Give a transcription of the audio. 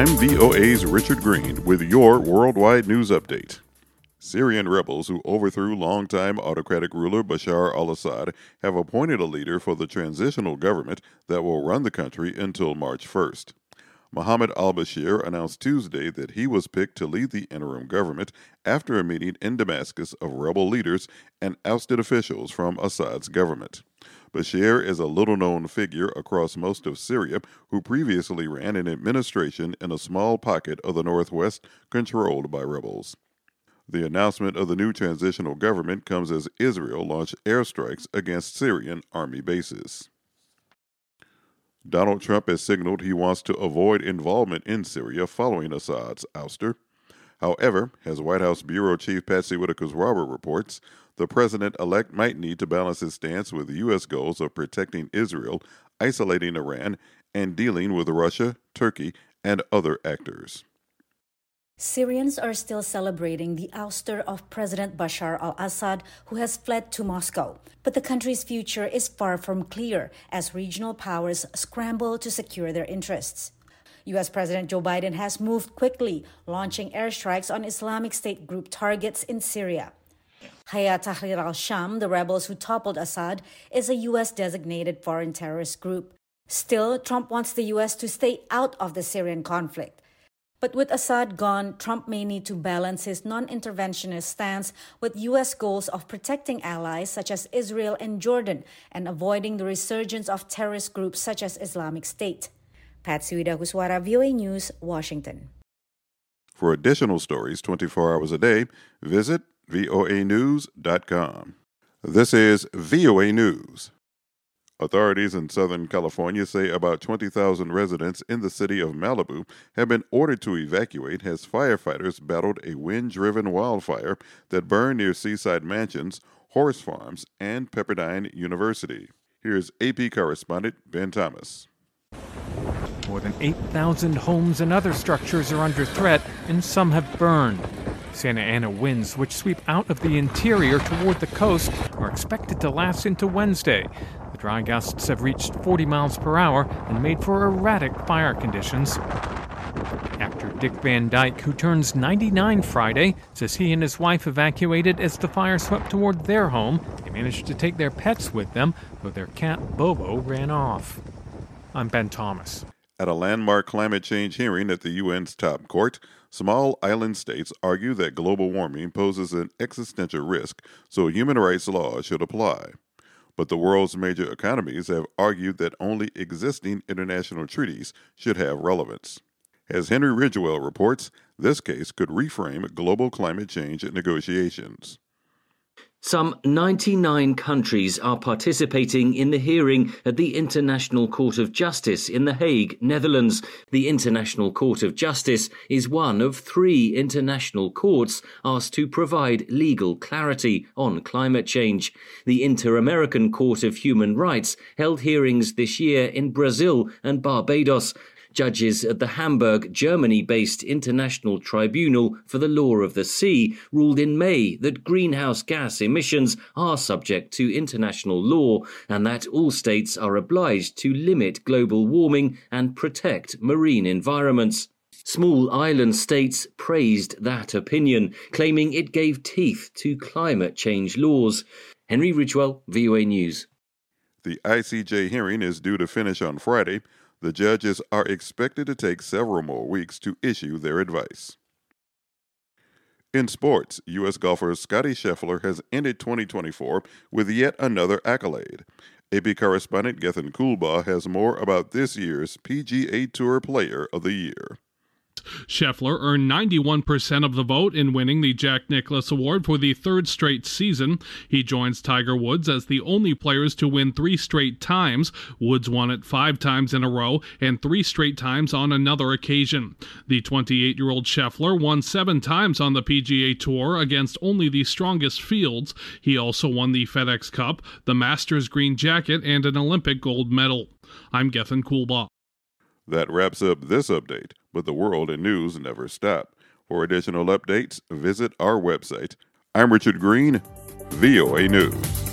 I'm VOA's Richard Green with your worldwide news update. Syrian rebels who overthrew longtime autocratic ruler Bashar al-Assad have appointed a leader for the transitional government that will run the country until March 1st. Mohammed al-Bashir announced Tuesday that he was picked to lead the interim government after a meeting in Damascus of rebel leaders and ousted officials from Assad's government. Bashir is a little-known figure across most of Syria who previously ran an administration in a small pocket of the northwest controlled by rebels. The announcement of the new transitional government comes as Israel launched airstrikes against Syrian army bases. Donald Trump has signaled he wants to avoid involvement in Syria following Assad's ouster. However, as White House Bureau Chief Patsy Widakuswara reports, the president-elect might need to balance his stance with U.S. goals of protecting Israel, isolating Iran, and dealing with Russia, Turkey, and other actors. Syrians are still celebrating the ouster of President Bashar al-Assad, who has fled to Moscow. But the country's future is far from clear as regional powers scramble to secure their interests. U.S. President Joe Biden has moved quickly, launching airstrikes on Islamic State group targets in Syria. Hayat Tahrir al-Sham, the rebels who toppled Assad, is a U.S.-designated foreign terrorist group. Still, Trump wants the U.S. to stay out of the Syrian conflict. But with Assad gone, Trump may need to balance his non-interventionist stance with U.S. goals of protecting allies such as Israel and Jordan and avoiding the resurgence of terrorist groups such as Islamic State. Patsy Widakuswara, VOA News, Washington. For additional stories 24 hours a day, visit voanews.com. This is VOA News. Authorities in Southern California say about 20,000 residents in the city of Malibu have been ordered to evacuate as firefighters battled a wind-driven wildfire that burned near seaside mansions, horse farms, and Pepperdine University. Here's AP correspondent Ben Thomas. More than 8,000 homes and other structures are under threat, and some have burned. Santa Ana winds, which sweep out of the interior toward the coast, are expected to last into Wednesday. The dry gusts have reached 40 miles per hour and made for erratic fire conditions. Actor Dick Van Dyke, who turns 99 Friday, says he and his wife evacuated as the fire swept toward their home. They managed to take their pets with them, though their cat Bobo ran off. I'm Ben Thomas. At a landmark climate change hearing at the UN's top court, small island states argue that global warming poses an existential risk, so human rights laws should apply. But the world's major economies have argued that only existing international treaties should have relevance. As Henry Ridgewell reports, this case could reframe global climate change negotiations. Some 99 countries are participating in the hearing at the International Court of Justice in The Hague, Netherlands. The International Court of Justice is one of 3 international courts asked to provide legal clarity on climate change. The Inter-American Court of Human Rights held hearings this year in Brazil and Barbados. Judges at the Hamburg, Germany-based International Tribunal for the Law of the Sea ruled in May that greenhouse gas emissions are subject to international law and that all states are obliged to limit global warming and protect marine environments. Small island states praised that opinion, claiming it gave teeth to climate change laws. Henry Ridgewell, VOA News. The ICJ hearing is due to finish on Friday. The judges are expected to take several more weeks to issue their advice. In sports, U.S. golfer Scottie Scheffler has ended 2024 with yet another accolade. AP correspondent Gethin Coolbaugh has more about this year's PGA Tour Player of the Year. Scheffler earned 91% of the vote in winning the Jack Nicklaus Award for the 3rd straight season. He joins Tiger Woods as the only players to win 3 straight times. Woods won it 5 times in a row and 3 straight times on another occasion. The 28-year-old Scheffler won 7 times on the PGA Tour against only the strongest fields. He also won the FedEx Cup, the Masters Green Jacket, and an Olympic gold medal. I'm Gethin Coolbaugh. That wraps up this update, but the world and news never stop. For additional updates, visit our website. I'm Richard Green, VOA News.